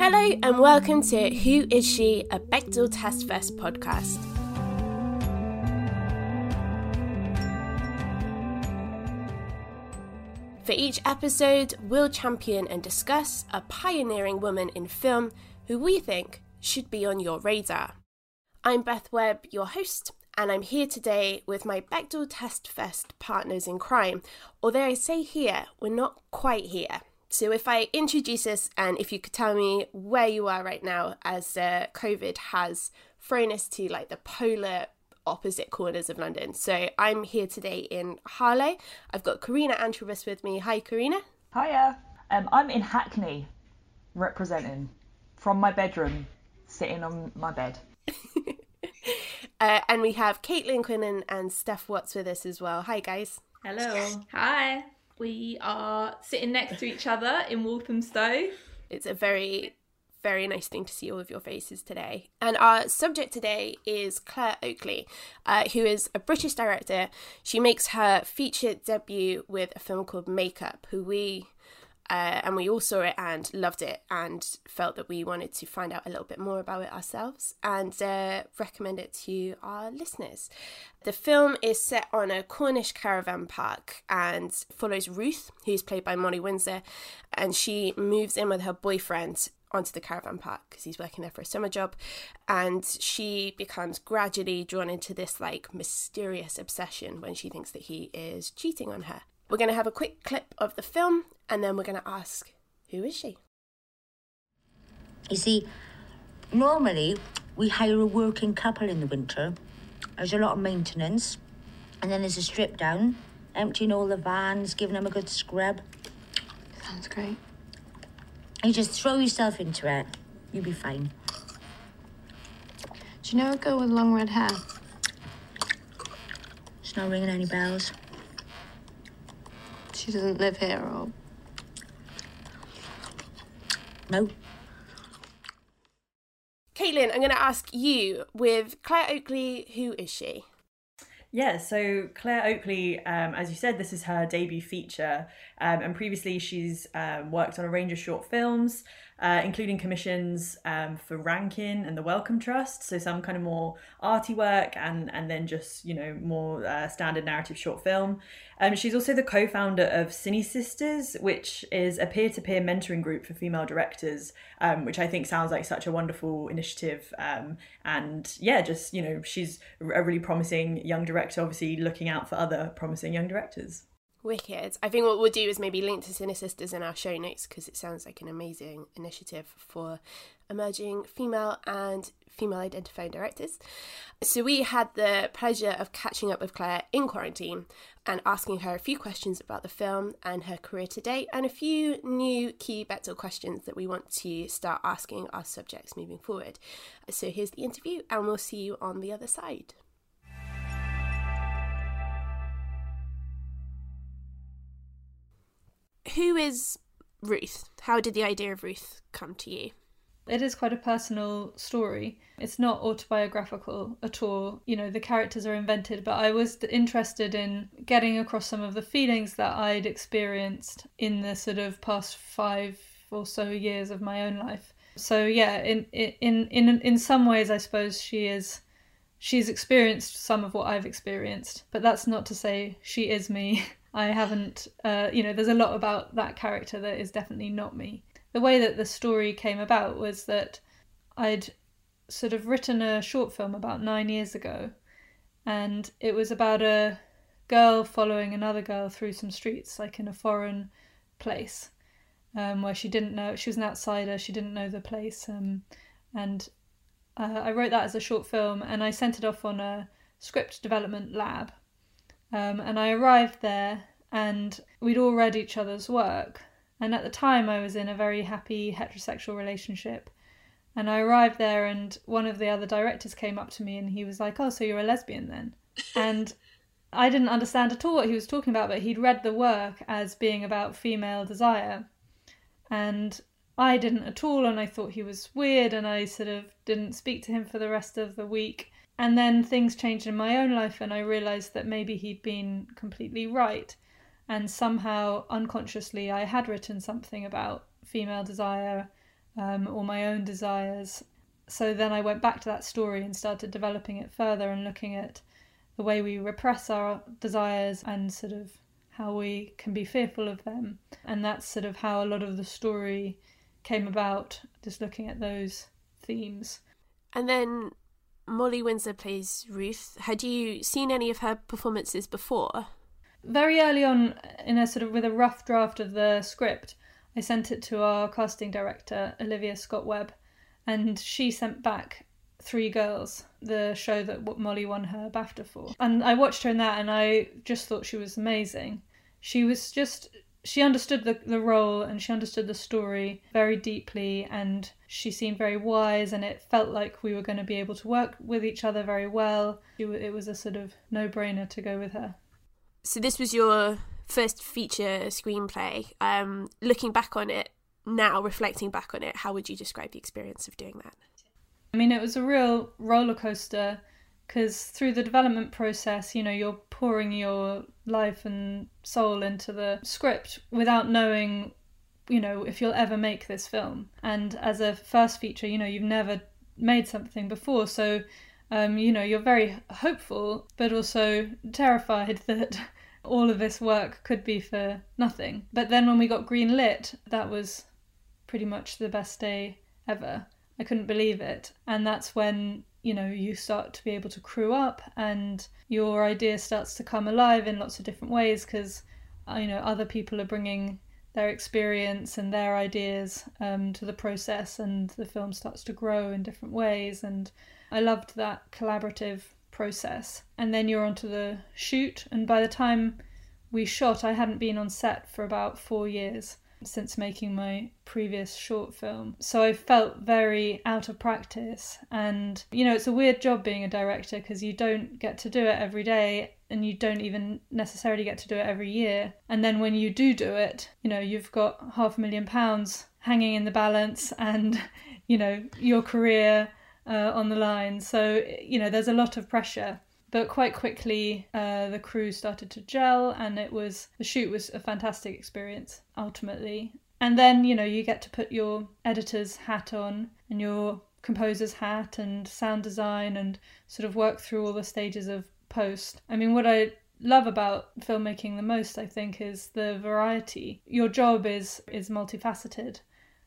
Hello and welcome to Who Is She? A Bechdel Test Fest podcast. For each episode, we'll champion and discuss a pioneering woman in film who we think should be on your radar. I'm Beth Webb, your host, and I'm here today with my Bechdel Test Fest partners in crime. Although I say here, we're not quite here. So if I introduce us and if you could tell me where you are right now as COVID has thrown us to like the polar opposite corners of London. So I'm here today in Harlow. I've got Karina Antrobus with me. Hi, Karina. Hiya. I'm in Hackney, representing from my bedroom, sitting on my bed. And we have Caitlin Quinnan and Steph Watts with us as well. Hi, guys. Hello. Hi. We are sitting next to each other in Walthamstow. It's a very nice thing to see all of your faces today. And our subject today is Claire Oakley, who is a British director. She makes her feature debut with a film called Makeup, who we all saw it and loved it and felt that we wanted to find out a little bit more about it ourselves and recommend it to our listeners. The film is set on a Cornish caravan park and follows Ruth, who's played by Molly Windsor, and she moves in with her boyfriend onto the caravan park because he's working there for a summer job, and she becomes gradually drawn into this like mysterious obsession when she thinks that he is cheating on her. We're going to have a quick clip of the film and then we're going to ask, who is she? You see, normally we hire a working couple in the winter. There's a lot of maintenance, and then there's a strip down, emptying all the vans, giving them a good scrub. Sounds great. You just throw yourself into it. You'll be fine. Do you know a girl with long red hair? It's not ringing any bells. She doesn't live here, or... No. Caitlin, I'm going to ask you, with Claire Oakley, who is she? Yeah, so Claire Oakley, as you said, this is her debut feature, and previously she's worked on a range of short films, including commissions for Rankin and the Wellcome Trust, so some kind of more arty work and then just, you know, more standard narrative short film. She's also the co-founder of Cine Sisters, which is a peer-to-peer mentoring group for female directors, which I think sounds like such a wonderful initiative. And yeah, just, you know, she's a really promising young director, obviously looking out for other promising young directors. Wicked. I think what we'll do is maybe link to Cine Sisters in our show notes because it sounds like an amazing initiative for emerging female and female identifying directors. So we had the pleasure of catching up with Claire in quarantine and asking her a few questions about the film and her career to date, and a few new key Bechdel questions that we want to start asking our subjects moving forward. So here's the interview and we'll see you on the other side. Who is Ruth? How did the idea of Ruth come to you? It is quite a personal story. It's not autobiographical at all. You know, the characters are invented, but I was interested in getting across some of the feelings that I'd experienced in the sort of past 5 or so years of my own life. So yeah, in some ways, I suppose she's experienced some of what I've experienced, but that's not to say she is me. I haven't, there's a lot about that character that is definitely not me. The way that the story came about was that I'd sort of written a short film about 9 years ago, and it was about a girl following another girl through some streets, like in a foreign place, where she didn't know, she was an outsider, she didn't know the place, and I wrote that as a short film, and I sent it off on a script development lab. And I arrived there and we'd all read each other's work. And at the time I was in a very happy heterosexual relationship. And I arrived there and one of the other directors came up to me and he was like, "Oh, so you're a lesbian then?" And I didn't understand at all what he was talking about, but he'd read the work as being about female desire. And I didn't at all, and I thought he was weird, and I sort of didn't speak to him for the rest of the week. And then things changed in my own life and I realised that maybe he'd been completely right. And somehow, unconsciously, I had written something about female desire or my own desires. So then I went back to that story and started developing it further and looking at the way we repress our desires and sort of how we can be fearful of them. And that's sort of how a lot of the story came about, just looking at those themes. And then Molly Windsor plays Ruth. Had you seen any of her performances before? Very early on, in a sort of with a rough draft of the script, I sent it to our casting director, Olivia Scott Webb, and she sent back Three Girls, the show that Molly won her BAFTA for. And I watched her in that and I just thought she was amazing. She understood the role and she understood the story very deeply, and she seemed very wise, and it felt like we were going to be able to work with each other very well. It was a sort of no-brainer to go with her. So this was your first feature screenplay. Looking back on it now, reflecting back on it, how would you describe the experience of doing that? I mean, it was a real roller coaster, because through the development process, you're pouring your life and soul into the script without knowing, if you'll ever make this film. And as a first feature, you've never made something before. So, you're very hopeful, but also terrified that all of this work could be for nothing. But then when we got greenlit, that was pretty much the best day ever. I couldn't believe it. And that's when, you start to be able to crew up and your idea starts to come alive in lots of different ways, because, other people are bringing their experience and their ideas to the process, and the film starts to grow in different ways. And I loved that collaborative process. And then you're onto the shoot, and by the time we shot, I hadn't been on set for about 4 years since making my previous short film. So I felt very out of practice, and it's a weird job being a director, because you don't get to do it every day, and you don't even necessarily get to do it every year. And then when you do it, you've got £500,000 hanging in the balance, and your career on the line. So there's a lot of pressure. But quite quickly, the crew started to gel, and the shoot was a fantastic experience, ultimately. And then, you get to put your editor's hat on, and your composer's hat, and sound design, and sort of work through all the stages of post. I mean, what I love about filmmaking the most, I think, is the variety. Your job is multifaceted,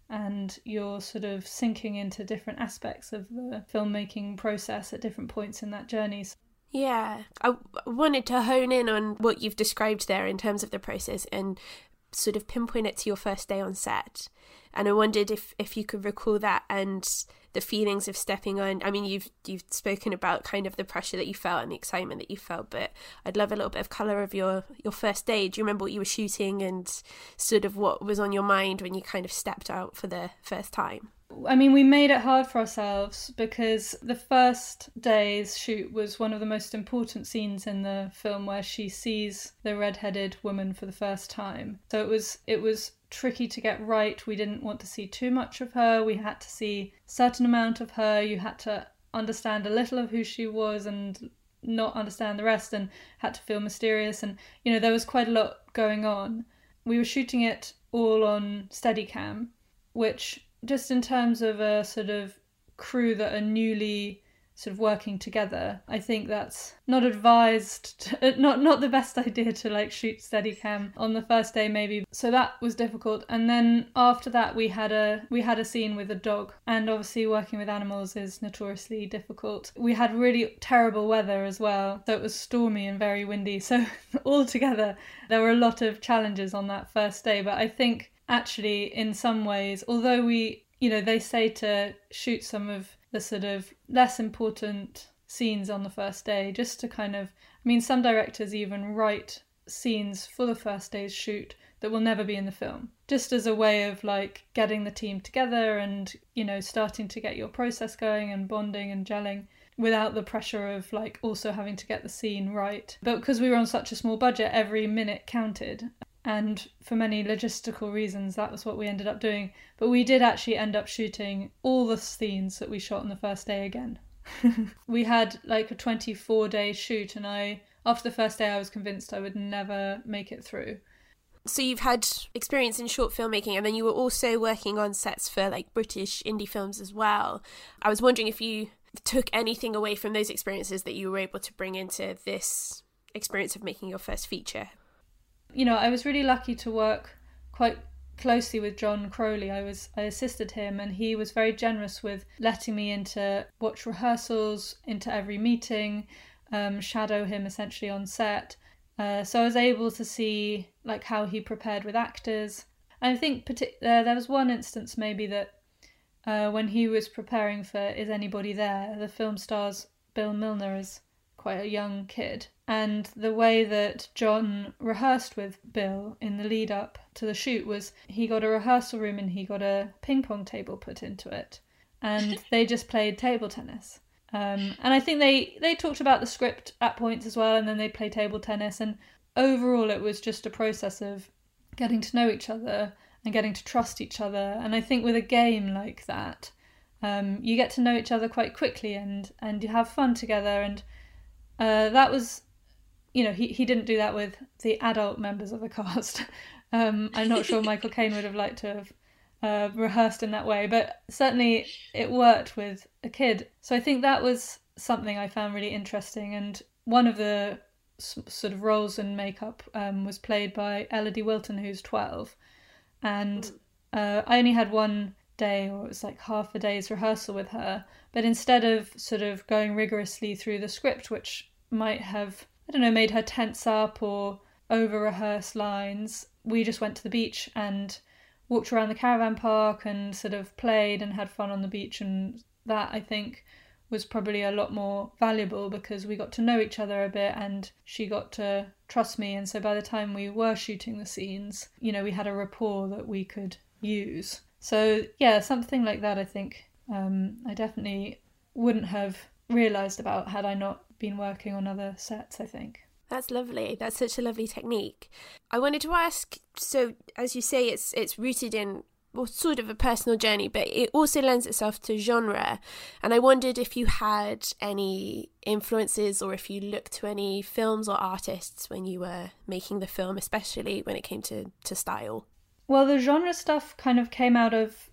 and you're sort of sinking into different aspects of the filmmaking process at different points in that journey. Yeah, I wanted to hone in on what you've described there in terms of the process and sort of pinpoint it to your first day on set. And I wondered if you could recall that and the feelings of stepping on. I mean, you've spoken about kind of the pressure that you felt and the excitement that you felt, but I'd love a little bit of colour of your first day. Do you remember what you were shooting and sort of what was on your mind when you kind of stepped out for the first time? I mean, we made it hard for ourselves, because the first day's shoot was one of the most important scenes in the film, where she sees the red-headed woman for the first time. So it was tricky to get right. We didn't want to see too much of her. We had to see a certain amount of her. You had to understand a little of who she was and not understand the rest, and had to feel mysterious. And, there was quite a lot going on. We were shooting it all on Steadicam, which, just in terms of a sort of crew that are newly sort of working together, I think that's not advised, not the best idea to shoot Steadicam on the first day maybe. So that was difficult. And then after that we had a scene with a dog, and obviously working with animals is notoriously difficult. We had really terrible weather as well, so it was stormy and very windy. So altogether there were a lot of challenges on that first day. But I think actually, in some ways, although they say to shoot some of the sort of less important scenes on the first day, just to kind of, some directors even write scenes for the first day's shoot that will never be in the film, just as a way of getting the team together and, starting to get your process going and bonding and gelling without the pressure of also having to get the scene right. But because we were on such a small budget, every minute counted. And for many logistical reasons, that was what we ended up doing. But we did actually end up shooting all the scenes that we shot on the first day again. We had a 24-day shoot, and after the first day I was convinced I would never make it through. So you've had experience in short filmmaking, and then you were also working on sets for like British indie films as well. I was wondering if you took anything away from those experiences that you were able to bring into this experience of making your first feature. You know, I was really lucky to work quite closely with John Crowley. I assisted him, and he was very generous with letting me watch rehearsals, into every meeting, shadow him essentially on set. So I was able to see like how he prepared with actors. And I think there was one instance maybe that when he was preparing for Is Anybody There, the film stars Bill Milner as quite a young kid. And the way that John rehearsed with Bill in the lead up to the shoot was he got a rehearsal room and he got a ping pong table put into it. And they just played table tennis. And I think they talked about the script at points as well, and then they played table tennis. And overall, it was just a process of getting to know each other and getting to trust each other. And I think with a game like that, you get to know each other quite quickly and you have fun together. And that was, you know, he didn't do that with the adult members of the cast. I'm not sure Michael Caine would have liked to have rehearsed in that way, but certainly it worked with a kid. So I think that was something I found really interesting. And one of the sort of roles in makeup was played by Elodie Wilton, who's 12. And I only had one day, or it was like half a day's rehearsal with her. But instead of sort of going rigorously through the script, which might have, I don't know, made her tense up or over-rehearse lines, we just went to the beach and walked around the caravan park and sort of played and had fun on the beach. And that, I think, was probably a lot more valuable because we got to know each other a bit and she got to trust me. And so by the time we were shooting the scenes, you know, we had a rapport that we could use. So yeah, something like that, I think I definitely wouldn't have realised about had I not been working on other sets, I think. That's lovely. That's such a lovely technique. I wanted to ask, so as you say, it's rooted in sort of a personal journey, but it also lends itself to genre. And I wondered if you had any influences or if you looked to any films or artists when you were making the film, especially when it came to style. Well, the genre stuff kind of came out of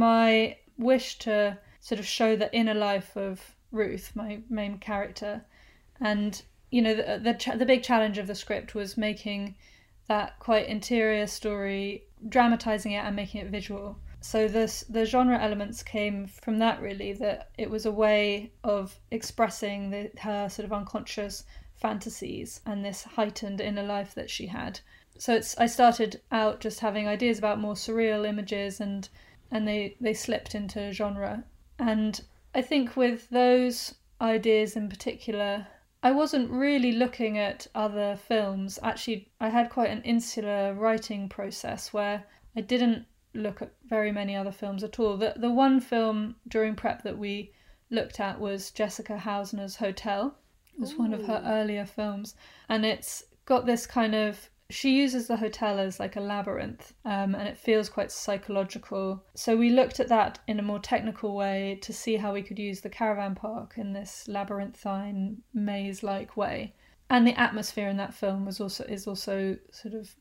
my wish to sort of show the inner life of Ruth, my main character. And you know, the big challenge of the script was making that quite interior story, dramatising it and making it visual. So the genre elements came from that, really, that it was a way of expressing her sort of unconscious fantasies and this heightened inner life that she had. So I started out just having ideas about more surreal images and they slipped into genre. And I think with those ideas in particular, I wasn't really looking at other films. Actually, I had quite an insular writing process where I didn't look at very many other films at all. The one film during prep that we looked at was Jessica Hausner's Hotel. It was one of her earlier films. And it's got this kind of, she uses the hotel as like a labyrinth, and it feels quite psychological. So we looked at that in a more technical way to see how we could use the caravan park in this labyrinthine maze-like way. And the atmosphere in that film is also sort of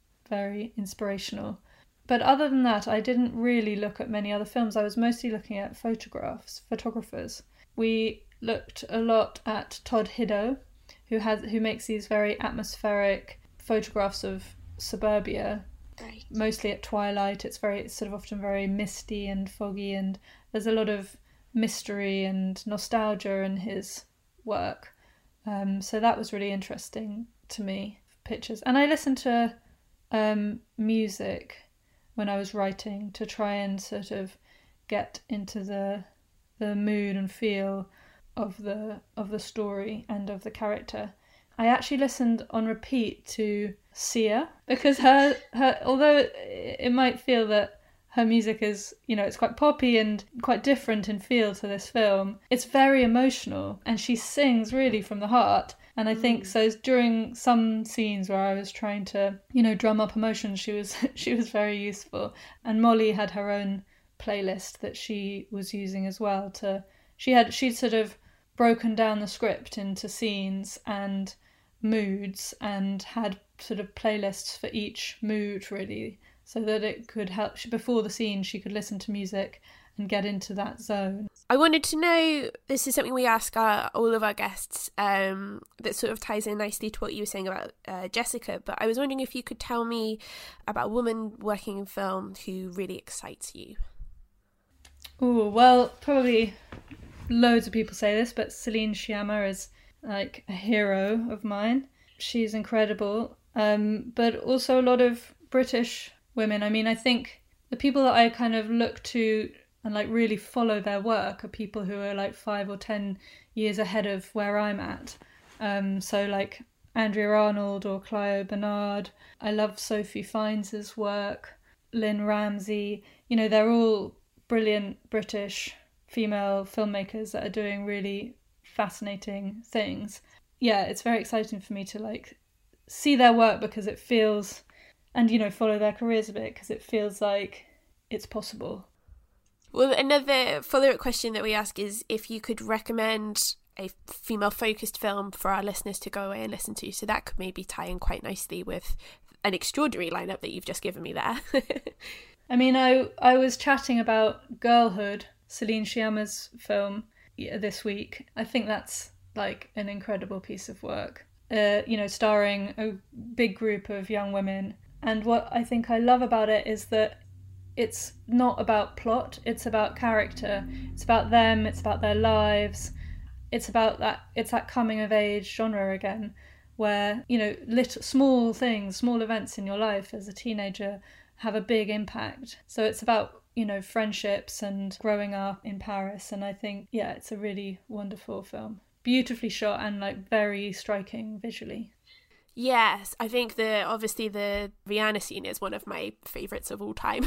very inspirational. But other than that, I didn't really look at many other films. I was mostly looking at photographers. We looked a lot at Todd Hiddo, who makes these very atmospheric photographs of suburbia, Right. Mostly at twilight. It's sort of often very misty and foggy, and there's a lot of mystery and nostalgia in his work. So that was really interesting to me, pictures. And I listened to music when I was writing to try and sort of get into the mood and feel of the story and of the character. I actually listened on repeat to Sia because her although it might feel that her music is, you know, it's quite poppy and quite different in feel to this film, it's very emotional and she sings really from the heart. And I think so during some scenes where I was trying to, you know, drum up emotion, she was very useful. And Molly had her own playlist that she was using as well she'd sort of broken down the script into scenes and moods and had sort of playlists for each mood, really, so that it could help. Before the scene, she could listen to music and get into that zone. I wanted to know, this is something we ask all of our guests, that sort of ties in nicely to what you were saying about Jessica, but I was wondering if you could tell me about a woman working in film who really excites you. Oh, well, probably loads of people say this, but Celine Sciamma is like a hero of mine. She's incredible, but also a lot of British women. I mean, I think the people that I kind of look to and like really follow their work are people who are like 5 or 10 years ahead of where I'm at. So like Andrea Arnold or Clio Bernard. I love Sophie Fiennes' work, Lynn Ramsey. You know, they're all brilliant British female filmmakers that are doing really fascinating things. Yeah, it's very exciting for me to like see their work because it feels, and you know, follow their careers a bit because it feels like it's possible. Well, another follow-up question that we ask is if you could recommend a female-focused film for our listeners to go away and listen to. So that could maybe tie in quite nicely with an extraordinary lineup that you've just given me there. I mean, I was chatting about Girlhood, Celine Sciamma's film, this week. I think that's like an incredible piece of work, you know, starring a big group of young women. And what I think I love about it is that it's not about plot, it's about character. It's about them, it's about their lives. It's about that, it's that coming of age genre again, where, you know, little small things, small events in your life as a teenager have a big impact. So it's about, you know, friendships and growing up in Paris. And I think, yeah, it's a really wonderful film. Beautifully shot and like very striking visually. Yes, I think obviously the Rihanna scene is one of my favourites of all time.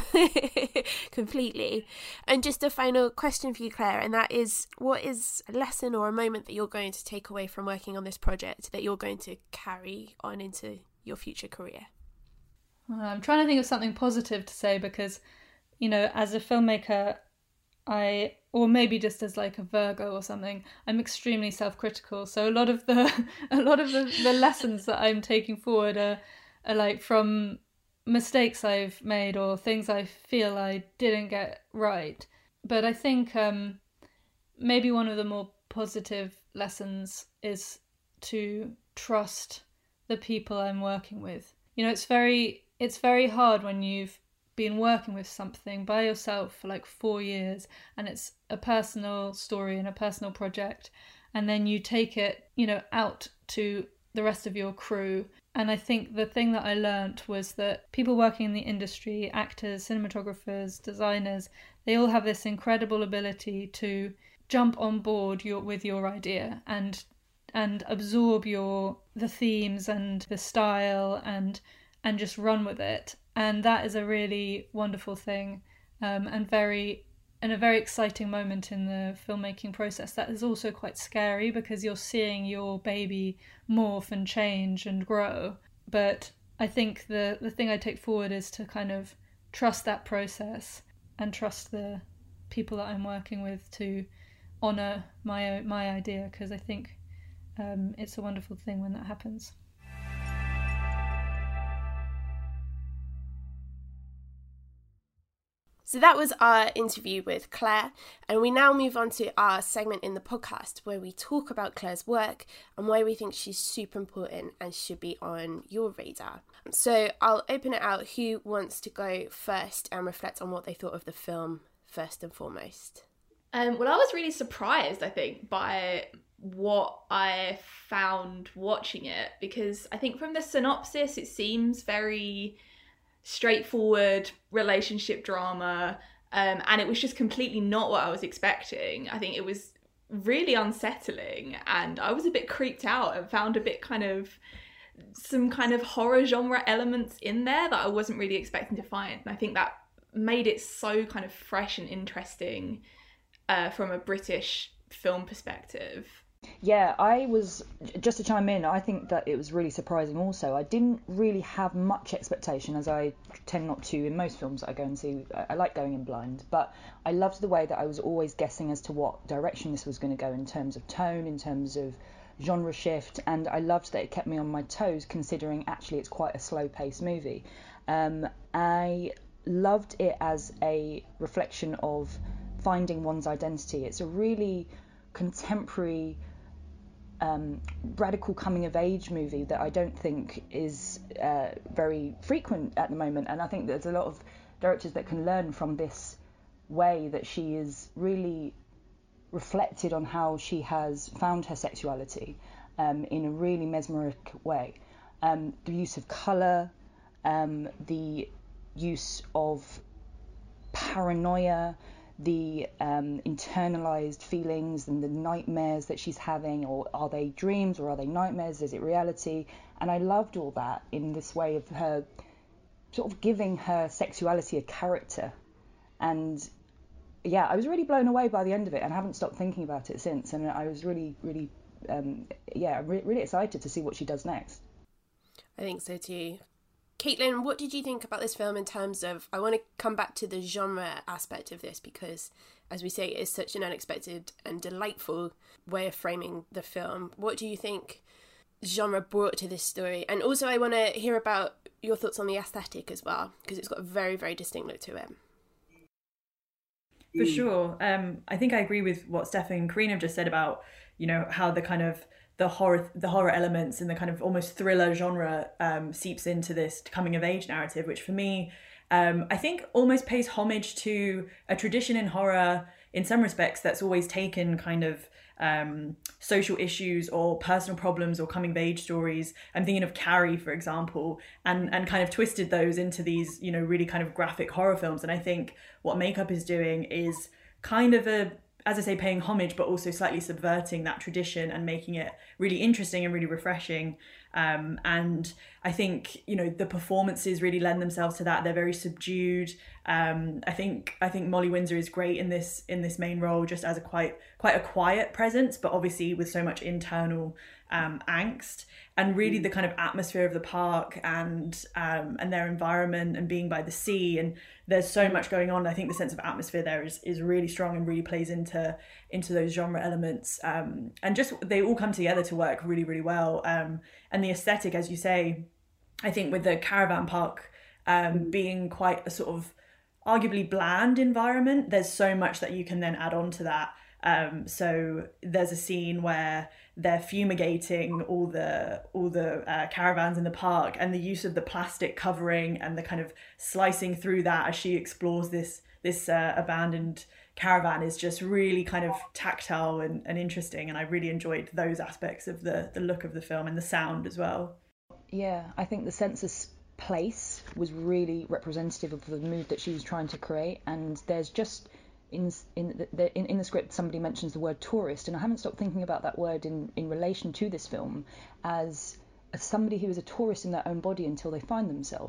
Completely. And just a final question for you, Claire, and that is, what is a lesson or a moment that you're going to take away from working on this project that you're going to carry on into your future career? I'm trying to think of something positive to say because, you know, as a filmmaker, or maybe just as like a Virgo or something, I'm extremely self-critical. So a lot of the lessons that I'm taking forward are like from mistakes I've made or things I feel I didn't get right. But I think maybe one of the more positive lessons is to trust the people I'm working with. You know, it's very hard when you've been working with something by yourself for like 4 years and it's a personal story and a personal project, and then you take it, you know, out to the rest of your crew. And I think the thing that I learnt was that people working in the industry, actors, cinematographers, designers, they all have this incredible ability to jump on board with your idea and absorb the themes and the style and just run with it. And that is a really wonderful thing, and a very exciting moment in the filmmaking process. That is also quite scary because you're seeing your baby morph and change and grow. But I think the thing I take forward is to kind of trust that process and trust the people that I'm working with to honour my idea, because I think it's a wonderful thing when that happens. So that was our interview with Claire, and we now move on to our segment in the podcast where we talk about Claire's work and why we think she's super important and should be on your radar. So I'll open it out. Who wants to go first and reflect on what they thought of the film first and foremost? Well, I was really surprised, I think, by what I found watching it, because I think from the synopsis it seems very straightforward relationship drama, and it was just completely not what I was expecting. I think it was really unsettling, and I was a bit creeped out and found a bit some kind of horror genre elements in there that I wasn't really expecting to find. And I think that made it so kind of fresh and interesting from a British film perspective. Yeah, just to chime in, I think that it was really surprising also. I didn't really have much expectation, as I tend not to in most films that I go and see. I like going in blind, but I loved the way that I was always guessing as to what direction this was going to go in terms of tone, in terms of genre shift, and I loved that it kept me on my toes, considering actually it's quite a slow-paced movie. I loved it as a reflection of finding one's identity. It's a really contemporary, radical coming-of-age movie that I don't think is very frequent at the moment, and I think there's a lot of directors that can learn from this way that she is really reflected on how she has found her sexuality in a really mesmeric way. The use of colour, the use of paranoia, the internalized feelings and the nightmares that she's having, or are they dreams or are they nightmares, is it reality? And I loved all that in this way of her sort of giving her sexuality a character. And yeah, I was really blown away by the end of it, and I haven't stopped thinking about it since, and I was really really excited to see what she does next. I think so too. Caitlin, what did you think about this film in terms of, I want to come back to the genre aspect of this because, as we say, it is such an unexpected and delightful way of framing the film. What do you think genre brought to this story? And also I want to hear about your thoughts on the aesthetic as well, because it's got a very, very distinct look to it. For sure. I think I agree with what Stefan and Karina have just said about, how the kind of the horror elements and the kind of almost thriller genre seeps into this coming of age narrative, which for me, I think almost pays homage to a tradition in horror in some respects that's always taken kind of social issues or personal problems or coming of age stories. I'm thinking of Carrie, for example, and kind of twisted those into these, really kind of graphic horror films. And I think what Makeup is doing is kind of as I say, paying homage, but also slightly subverting that tradition and making it really interesting and really refreshing. And I think, the performances really lend themselves to that. They're very subdued. I think Molly Windsor is great in this main role, just as quite a quiet presence, but obviously with so much internal angst, and really the kind of atmosphere of the park and their environment and being by the sea, and there's so much going on. I think the sense of atmosphere there is really strong and really plays into those genre elements, and just they all come together to work really, really well. And the aesthetic, as you say, I think with the caravan park being quite a sort of arguably bland environment, there's so much that you can then add on to that. So there's a scene where they're fumigating all the caravans in the park, and the use of the plastic covering and the kind of slicing through that as she explores this abandoned caravan is just really kind of tactile and interesting. And I really enjoyed those aspects of the look of the film and the sound as well. Yeah, I think the sense of place was really representative of the mood that she was trying to create. And there's just in the script, somebody mentions the word tourist, and I haven't stopped thinking about that word in relation to this film as somebody who is a tourist in their own body until they find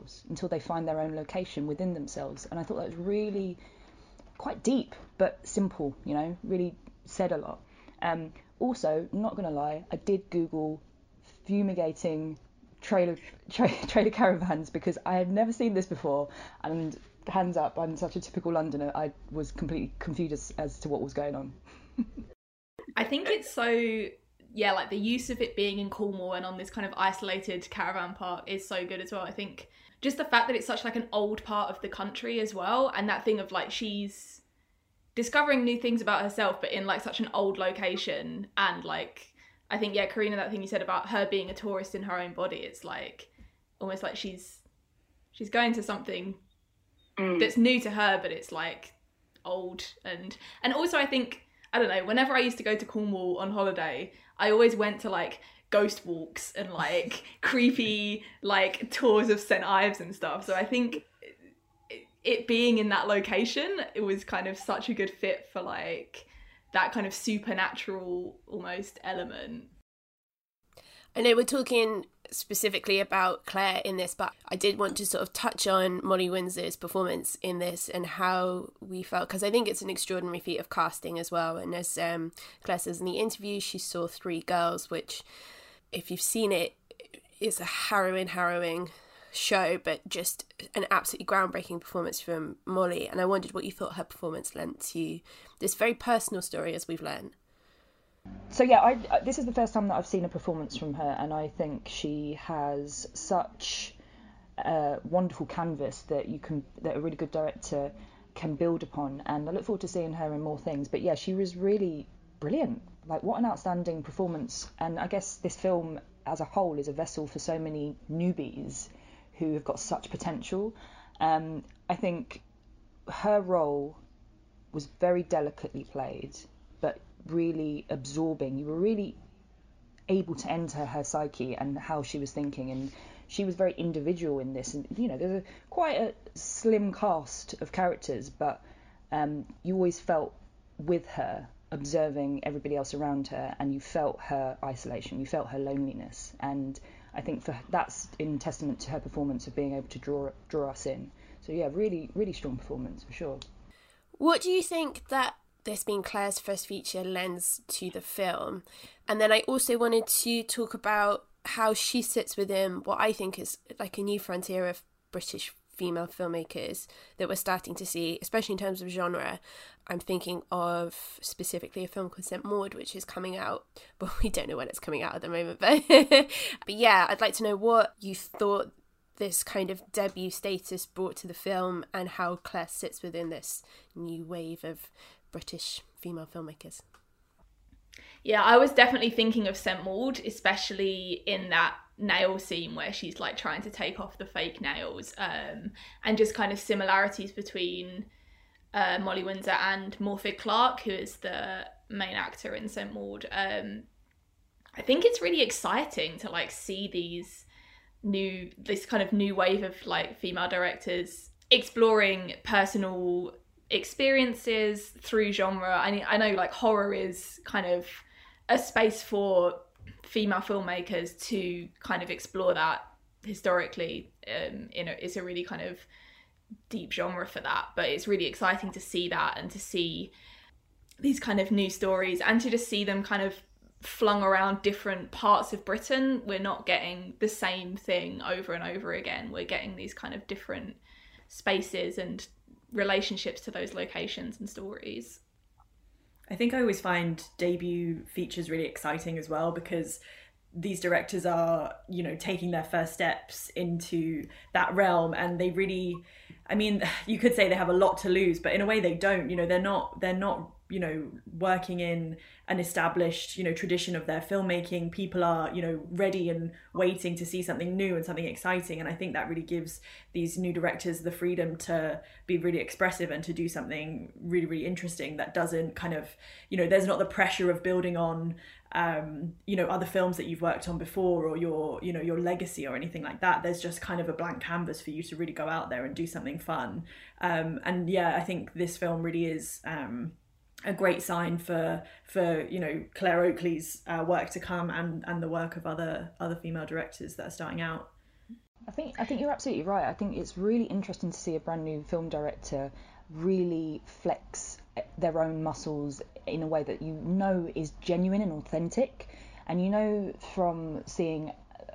their own location within themselves. And I thought that was really quite deep but simple, really said a lot. Also, not gonna lie, I did Google fumigating trailer caravans because I had never seen this before, and hands up, I'm such a typical Londoner, I was completely confused as to what was going on. I think it's so, like the use of it being in Cornwall and on this kind of isolated caravan park is so good as well. I think just the fact that it's such like an old part of the country as well, and that thing of like she's discovering new things about herself but in like such an old location. And like I think Karina, that thing you said about her being a tourist in her own body, it's like almost like she's going to something that's new to her, but it's like old. And also I think, I don't know, whenever I used to go to Cornwall on holiday, I always went to like ghost walks and like creepy like tours of St. Ives and stuff. So I think it being in that location, it was kind of such a good fit for like that kind of supernatural almost element. I know we're talking specifically about Claire in this, but I did want to sort of touch on Molly Windsor's performance in this and how we felt, because I think it's an extraordinary feat of casting as well. And as Claire says in the interview, she saw 3 girls, which if you've seen it, it's a harrowing show, but just an absolutely groundbreaking performance from Molly. And I wondered what you thought her performance lent to this very personal story, as we've learned. So yeah, this is the first time that I've seen a performance from her, and I think she has such a wonderful canvas that a really good director can build upon, and I look forward to seeing her in more things. But yeah, she was really brilliant. Like, what an outstanding performance. And I guess this film as a whole is a vessel for so many newbies who have got such potential. I think her role was very delicately played, but really absorbing. You were really able to enter her psyche and how she was thinking, and she was very individual in this. And there's quite a slim cast of characters, but you always felt with her, observing everybody else around her, and you felt her isolation, you felt her loneliness. And I think that's in testament to her performance of being able to draw us in. So yeah, really, really strong performance for sure. What do you think that this being Claire's first feature lends to the film? And then I also wanted to talk about how she sits within what I think is like a new frontier of British female filmmakers that we're starting to see, especially in terms of genre. I'm thinking of specifically a film called St Maud, which is coming out, but we don't know when it's coming out at the moment. But yeah, I'd like to know what you thought this kind of debut status brought to the film, and how Claire sits within this new wave of British female filmmakers. Yeah, I was definitely thinking of St Maud, especially in that nail scene where she's like trying to take off the fake nails, and just kind of similarities between Molly Windsor and Morfydd Clark, who is the main actor in St Maud. I think it's really exciting to like see this kind of new wave of like female directors exploring personal experiences through genre. I know like horror is kind of a space for female filmmakers to kind of explore that historically. It's a really kind of deep genre for that, but it's really exciting to see that, and to see these kind of new stories, and to just see them kind of flung around different parts of Britain. We're not getting the same thing over and over again. We're getting these kind of different spaces and relationships to those locations and stories. I think I always find debut features really exciting as well, because these directors are, taking their first steps into that realm, and they really, I mean, you could say they have a lot to lose, but in a way they don't. They're not working in an established, tradition of their filmmaking. People are, ready and waiting to see something new and something exciting. And I think that really gives these new directors the freedom to be really expressive and to do something really, really interesting that doesn't kind of, there's not the pressure of building on, other films that you've worked on before, or your legacy or anything like that. There's just kind of a blank canvas for you to really go out there and do something fun. And yeah, I think this film really is a great sign for Claire Oakley's work to come, and the work of other female directors that are starting out. I think you're absolutely right. I think it's really interesting to see a brand new film director really flex their own muscles in a way that is genuine and authentic. And from seeing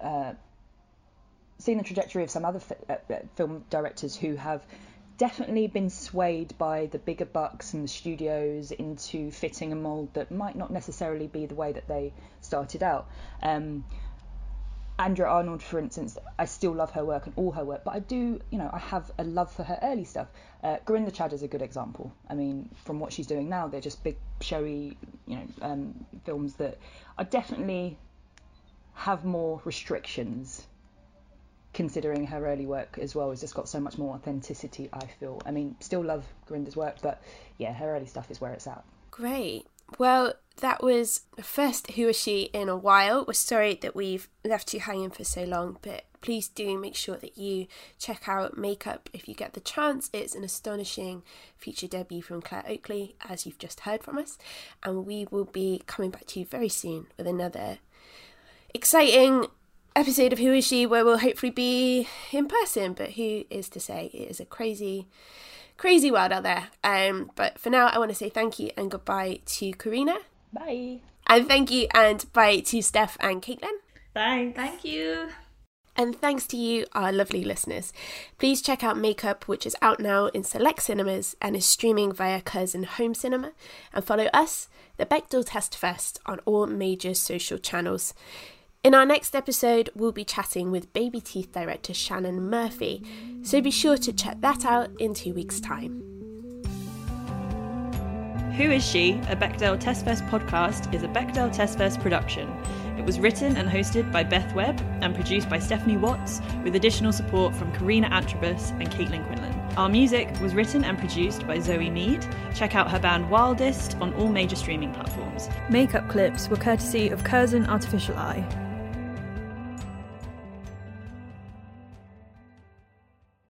the trajectory of some other film directors who have definitely been swayed by the bigger bucks and the studios into fitting a mould that might not necessarily be the way that they started out. Andrea Arnold, for instance, I still love her work and all her work, but I do, I have a love for her early stuff. Gurinder Chadha is a good example. I mean, from what she's doing now, they're just big, showy, films that are definitely have more restrictions, considering her early work as well has just got so much more authenticity, I feel. I mean, still love Gurinder's work, but yeah, her early stuff is where it's at. Great. Well, that was the first Who Is She in a while. We're sorry that we've left you hanging for so long, but please do make sure that you check out Makeup if you get the chance. It's an astonishing feature debut from Claire Oakley, as you've just heard from us, and we will be coming back to you very soon with another exciting episode of Who Is She, where we'll hopefully be in person, but who is to say? It is a crazy world out there. But for now, I want to say thank you and goodbye to Karina. Bye. And thank you and bye to Steph and Caitlin. Thanks. Thank you. And thanks to you, our lovely listeners. Please check out Makeup, which is out now in select cinemas and is streaming via Curzon Home Cinema. And follow us, the Bechdel Test Fest, on all major social channels. In our next episode, we'll be chatting with Baby Teeth director Shannon Murphy, so be sure to check that out in 2 weeks' time. Who Is She? A Bechdel Test Fest podcast is a Bechdel Test Fest production. It was written and hosted by Beth Webb and produced by Stephanie Watts, with additional support from Karina Antrobus and Caitlin Quinlan. Our music was written and produced by Zoe Mead. Check out her band Wildest on all major streaming platforms. Makeup clips were courtesy of Curzon Artificial Eye.